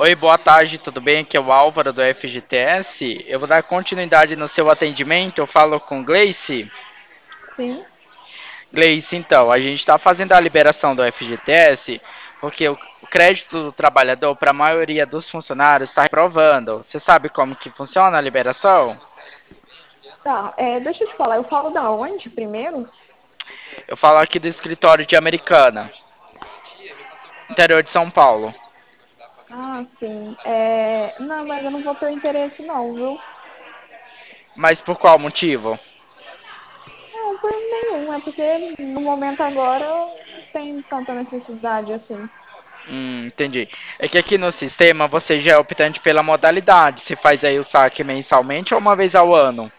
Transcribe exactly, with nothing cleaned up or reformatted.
Oi, boa tarde, tudo bem? Aqui é o Álvaro do F G T S. Eu vou dar continuidade no seu atendimento. Eu falo com Gleice. Sim. Gleice, então, a gente está fazendo a liberação do F G T S porque o o crédito do trabalhador para a maioria dos funcionários está reprovando. Você sabe como que funciona a liberação? Tá, é, deixa eu te falar, eu falo da onde primeiro? Eu falo aqui do escritório de Americana, interior de São Paulo. Ah, sim. É, não, mas eu não vou ter interesse não, viu? Mas por qual motivo? Não, por nenhum, é porque no momento agora não tem tanta necessidade assim. Hum, entendi. É que aqui no sistema você já é optante pela modalidade. Você faz aí o saque mensalmente ou uma vez ao ano?